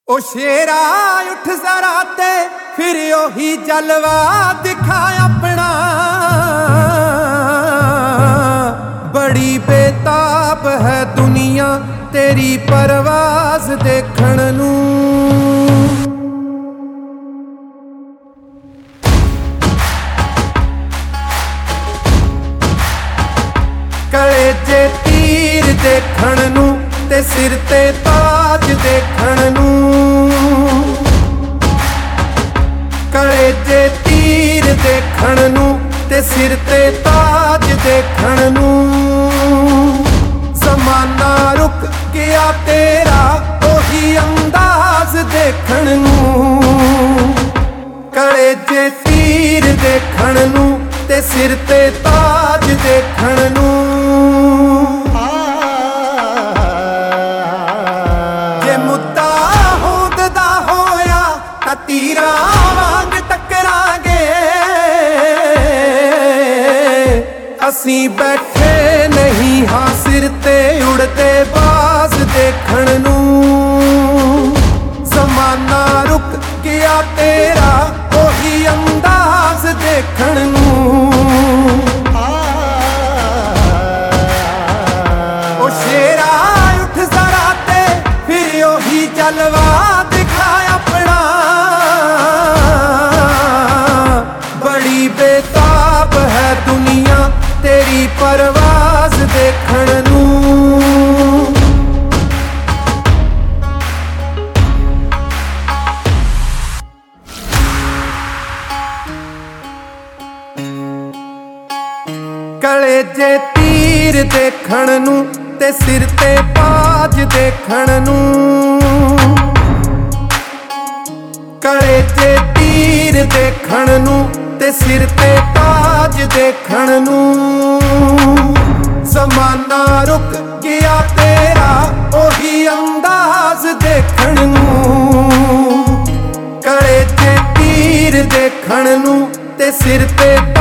ओ शेरा उठ जरा ते फिर ओही जलवा दिखा अपना। बड़ी बेताब है दुनिया तेरी परवाज देखण नू। कलेजे तीर देखण नू ते सिर ते ताज देखण नू। कलेजे तीर देखण नू ते सिर ते ताज देखण नू। ज़माना रुक गया तेरा ओही अंदाज देखण नू। कलेजे तीर देखण नू ते सिर ते ताज देखण नू। जे मुद्दा होंदा होया तां तीरां वांग टकरांगे। असीं बैठे नहीं हां सिर ते उड़दे बाज देखण नू। ज़माना रुक गया तेरा ओही अंदाज देखण नू। ओ शेरा उठ जरा ते फिर ओही जलवा दिखा अपना। बड़ी बेताब है दुनिया तेरी परवाज देखण नू। कलेजे तीर देखण नू ते सिर ते ताज देखण नू। कलेजे तीर देखण नू ते सिर ते ताज देखण नू। ज़माना रुक गया तेरा ओही अंदाज देखण नू। कलेजे तीर देखण नू ते सिर ते